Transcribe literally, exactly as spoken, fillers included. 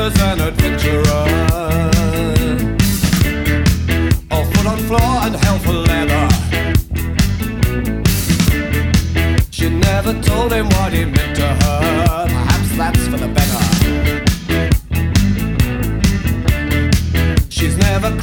as an adventurer. All foot on floor and hell for leather. She never told him what he meant to her. Perhaps that's for the better.